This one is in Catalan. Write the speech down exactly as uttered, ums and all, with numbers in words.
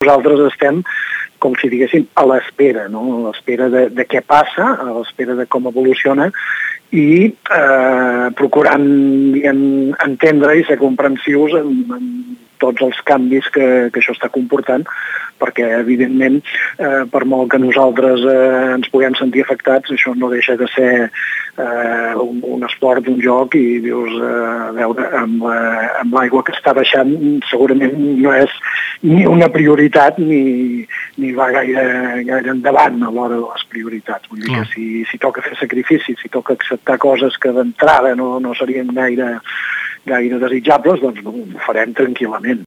nosaltres estem, com si diguéssim, a l'espera, no? A l'espera de, de què passa, a l'espera de com evoluciona, i eh, procurant diguem, entendre i ser comprensius en, en tots els canvis que, que això està comportant, perquè, evidentment, eh, per molt que nosaltres eh, ens puguem sentir afectats, això no deixa de ser eh, un, un esport, un joc, i dius, eh, a veure, amb, la, amb l'aigua que està baixant segurament no és ni una prioritat ni, ni va gaire, gaire endavant a l'hora de les prioritats. Vull dir que si, si toca fer sacrificis, si toca acceptar coses que d'entrada no, no serien gaire, gaire desitjables, doncs ho farem tranquil·lament.